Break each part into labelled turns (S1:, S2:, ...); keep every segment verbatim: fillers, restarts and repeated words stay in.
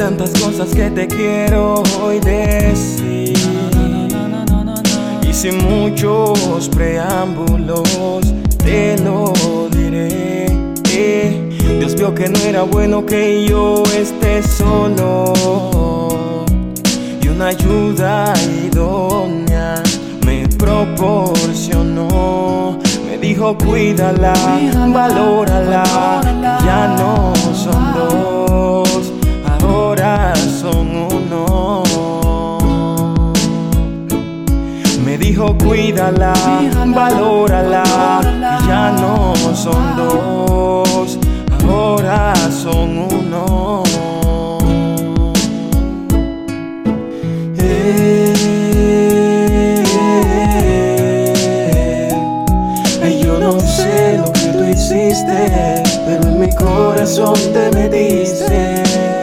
S1: tantas cosas que te quiero hoy decir, y sin muchos preámbulos te lo diré. Dios vio que no era bueno que yo esté solo, y una ayuda idónea me proporcionó. Me dijo cuídala, valórala, ya no son dos, ahora son uno. Me dijo cuídala, valórala, ya no son dos, ahora son uno. Eh, eh, yo no sé lo que tú hiciste, pero en mi corazón te metiste.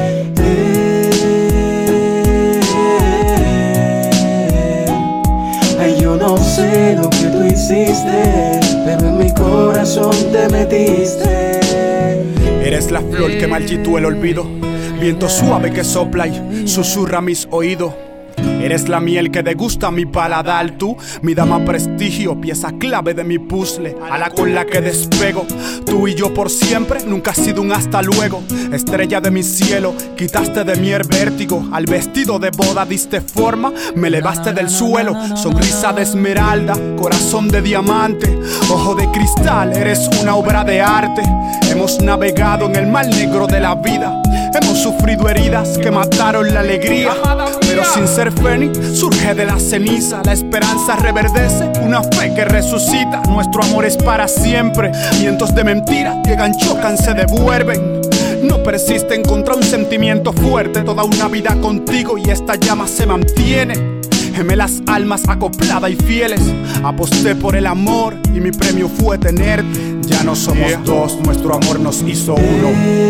S1: Yo no sé lo que tú hiciste, pero en mi corazón te metiste.
S2: Eres la flor que marchitó el olvido, viento suave que sopla y susurra mis oídos. Eres la miel que degusta mi paladar, tú, mi dama prestigio, pieza clave de mi puzzle, ala con la que despego. Tú y yo por siempre, nunca has sido un hasta luego. Estrella de mi cielo, quitaste de mí el vértigo. Al vestido de boda diste forma, me elevaste del suelo. Sonrisa de esmeralda, corazón de diamante, ojo de cristal, eres una obra de arte. Hemos navegado en el mar negro de la vida, hemos sufrido heridas que mataron la alegría, pero sin ser fénix surge de la ceniza. La esperanza reverdece, una fe que resucita. Nuestro amor es para siempre. Vientos de mentira llegan, chocan, se devuelven. No persisten contra un sentimiento fuerte. Toda una vida contigo y esta llama se mantiene. Gemelas almas acopladas y fieles. Aposté por el amor y mi premio fue tenerte. Ya no somos yeah. dos, nuestro amor nos hizo uno.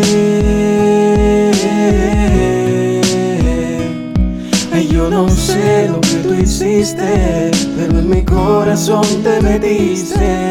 S1: Ay, yo no sé lo que tú hiciste, pero en mi corazón te metiste.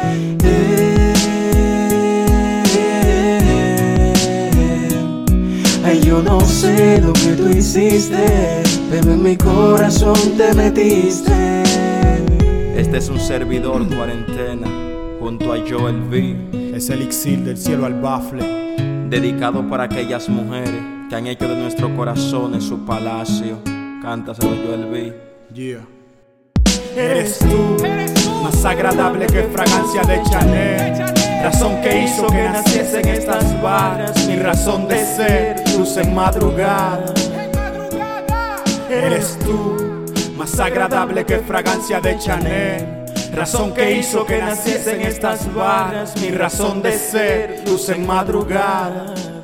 S1: Ay, yo no sé lo que tú hiciste, pero en mi corazón te metiste. Este es un servidor cuarentena junto a Joel V.
S2: Es el elixir del cielo al bafle,
S1: dedicado para aquellas mujeres que han hecho de nuestro corazón en su palacio. Cántaselo, Joel V.
S2: Yeah. Eres tú, más agradable que fragancia de Chanel. Razón que hizo que naciese en estas barras. Mi razón de ser, luz en madrugada. Eres tú, más agradable que fragancia de Chanel. Razón que hizo que naciese en estas barras. Mi razón de ser, luz en madrugada.